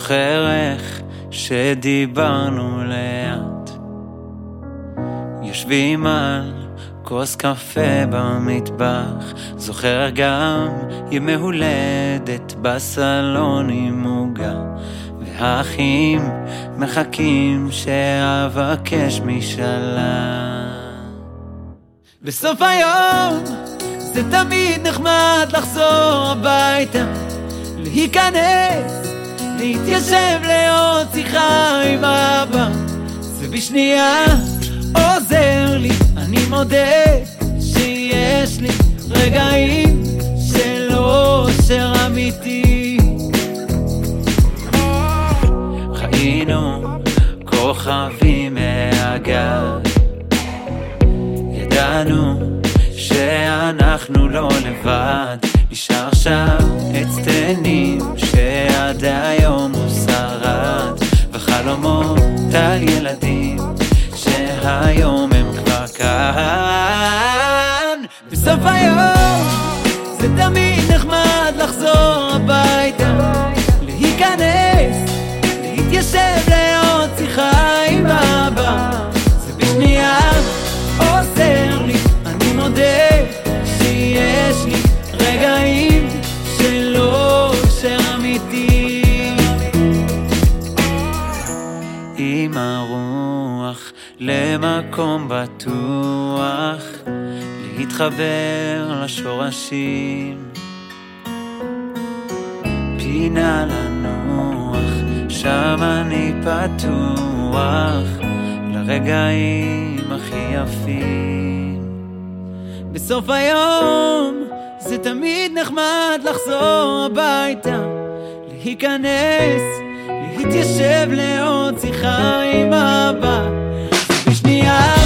זוכר איך שדיברנו לאט, יושבים על כוס קפה במטבח. זוכר גם ימי הולדת בסלון עם עוגה, והאחים מחכים שאבקש משאלה. בסוף היום זה תמיד נחמד לחזור הביתה, להיכנס, להתיישב לעוד שיחה עם אבא. זה בשנייה עוזר לי, אני מודה שיש לי רגעים של אושר אמיתי. חיינו כוכבים מהגל, ידענו שאנחנו לא לבד. נשאר שם עץ תאנים שעד היום הוא שרד, וחלומות על ילדים שהיום הם כבר כאן. בסוף היום זה תמיד נחמד לחזור הביתה, להיכנס, להתיישב לעוד שיחה עם אבא. זה בשנייה עוזר לי, אני מודה שיש לי רגעים של אושר אמיתי. עם הרוח למקום בטוח, להתחבר לשורשים, פינה לנוח, שם אני פתוח לרגעים הכי יפים. בסוף היום זה תמיד נחמד לחזור הביתה, להיכנס, להתיישב לעוד שיחה עם אבא. בשנייה